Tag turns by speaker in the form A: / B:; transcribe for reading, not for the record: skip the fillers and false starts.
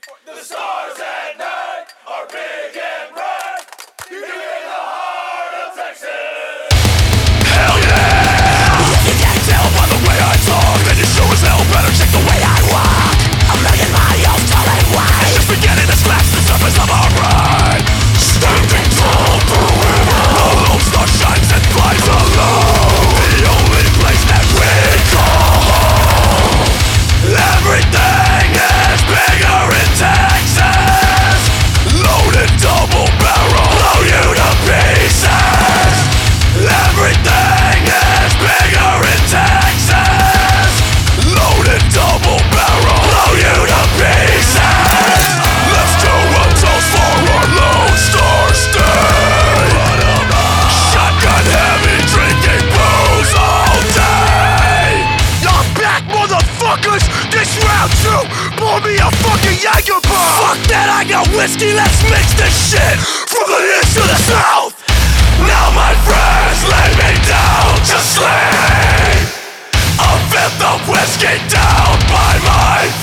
A: The stars at night are big and bright. You give me the heart of Texas. Hell yeah! You can't tell by the way I talk that you sure as hell better check the way I walk. A million miles tall and wide. It's just beginning to scratch the surface of our pride. Standing tall through the river, the lone star shines and flies alone. The only place that we call home. Everything is bigger in Texas. Loaded double barrel, blow you to pieces. Everything is bigger in Texas. Loaded double barrel, blow you to pieces. Let's do a toast for our Lone Star State. Shotgun heavy, drinking booze all day. Y'all back, motherfuckers! This round two, pour me a fucking Jaeger bomb. Fuck that, I got whiskey, let's mix this shit. From the east to the south. Now my friends lay me down to sleep. A fifth of whiskey down by my